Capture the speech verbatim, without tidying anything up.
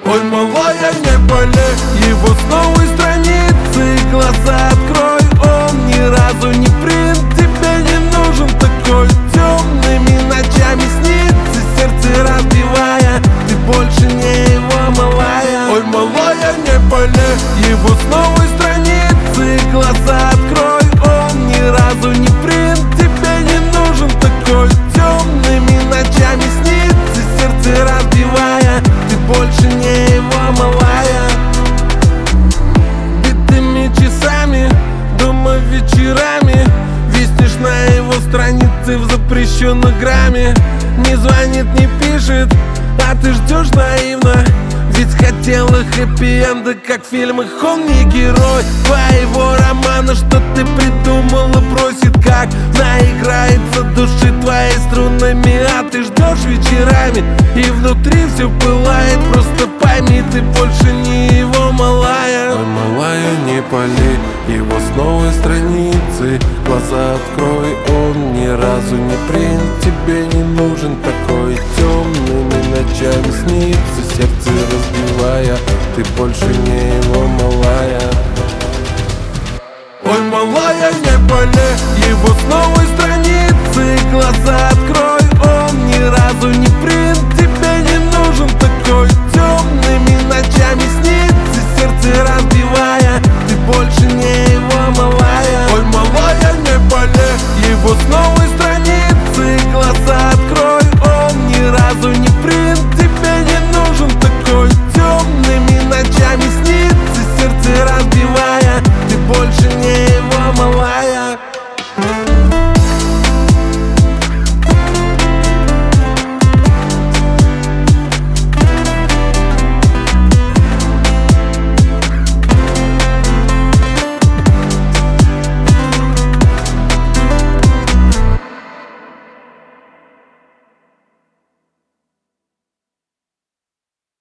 Ой, малая, не болей, его с новой страницы глаза открой. Он ни разу не принт, тебе не нужен такой. Темными ночами снится, сердце разбивая, ты больше не его, малая. Ой, малая, не болей, его с новой страницы глаза открой. Он ни разу не принт, тебе не нужен такой. Темными ночами снится, сердце разбивая, ты больше не его, малая. Битыми часами, дома вечерами виснешь на его странице в запрещенном грамме. Не звонит, не пишет, а ты ждешь наивно. Ведь хотела хэппи-энда, как в фильмах. Он не герой твоего романа, что ты придумала, просит, как наиграется души твоей струнами. А ты ждешь вечерами, и внутри все пылает. Просто пойми, ты больше не его, малая. Ой, малая, не пали его с новой страницы глаза открой. Он ни разу не принт, тебе не нужен такой. Темными ночами снится, сердце разбивая, ты больше не его,